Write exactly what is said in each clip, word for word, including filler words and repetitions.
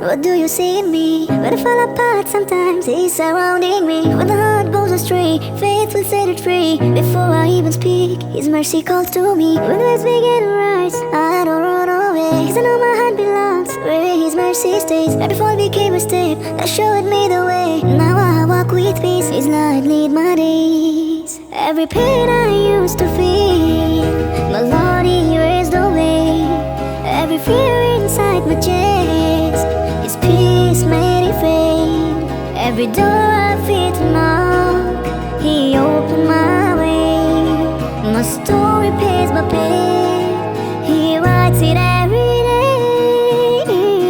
What do you see in me? When I fall apart sometimes he's surrounding me. When the heart goes astray, faith will set it free. Before I even speak, his mercy calls to me. When the waves begin to rise, I don't run away, 'cause I know my heart belongs where his mercy stays. Right before I became a step that showed me the way. Now I walk with peace, his light lead my days. Every pain I used to feel, my Lord, he erased away. Every fear inside my chest, his peace made it fade. Every door I fear to knock, he opened my way. My story pays my pain, he writes it every day.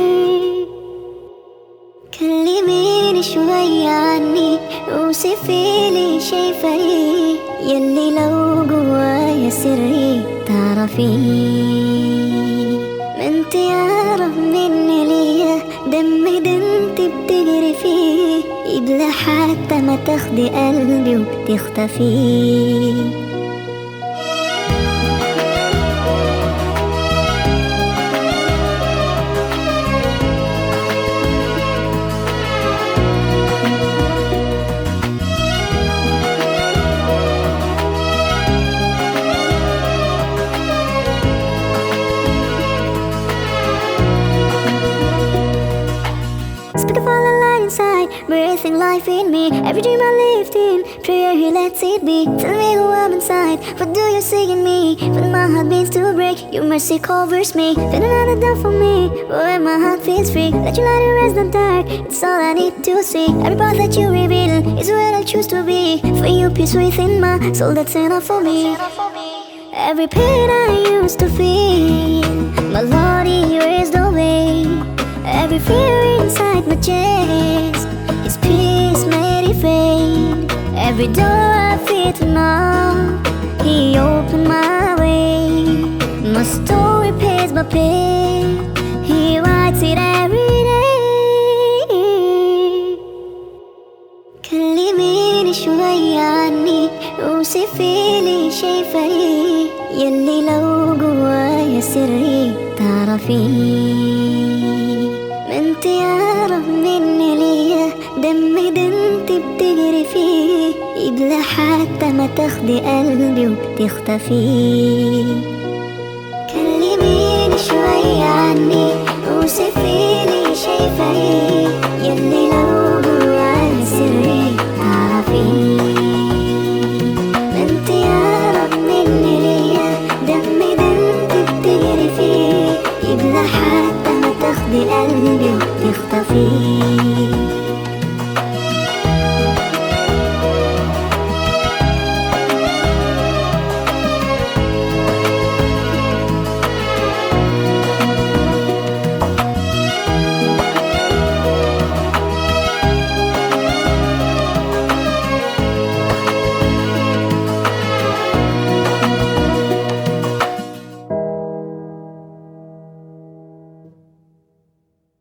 كلميني شوية عني، وصفي لي شي فريق يلي لو جوايا سري تعرفيه. ما انت اقرب مني ليا، دمي ده انت بتجري فيه، قبل حتى ما تاخدي قلبي وتختفي. Speak of all the light inside, breathing life in me. Every dream I lived in, prayer he lets it be. Tell me who I'm inside, what do you see in me? When my heart begins to break, your mercy covers me. Then another door for me, where my heart feels free. Let your light erase the dark, it's all I need to see. Every path that you reveal is where I choose to be. For you peace within my soul, that's enough for me. Every pain I used to feel, my Lord, he erased away. Every fear inside my chest, his peace made it fade. Every door I fear to knock, he opened my way. My story pays my pain, he writes it every day. كلميني شوية عني، وصفي لي شي فريق يلي لو جوايا سري تعرفيه. انت اقرب مني ليا، دمي ده انت بتجري فيه، قبل حتى ما تاخدي قلبي وتختفي. كلميني شوية عني، وصفي لي شي فريق يلي لو